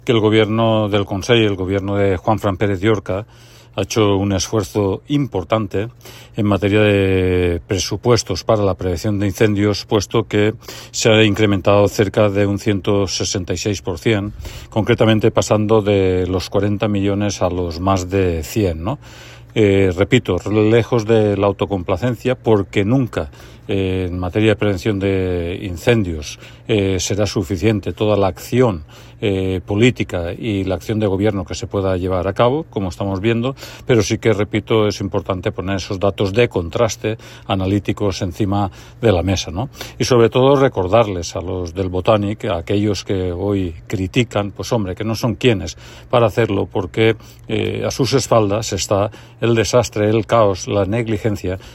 Que el gobierno del Consell, el gobierno de Juanfran Pérez Llorca, ha hecho un esfuerzo importante en materia de presupuestos para la prevención de incendios, puesto que se ha incrementado cerca de un 166%, concretamente pasando de los 40 millones a los más de 100, ¿no? Repito, lejos de la autocomplacencia, porque nunca en materia de prevención de incendios será suficiente toda la acción política y la acción de gobierno que se pueda llevar a cabo, como estamos viendo, pero sí que, repito, es importante poner esos datos de contraste analíticos encima de la mesa, ¿no? Y sobre todo recordarles a los del Botanic, a aquellos que hoy critican, pues hombre, que no son quienes para hacerlo, porque a sus espaldas está el desastre, el caos, la negligencia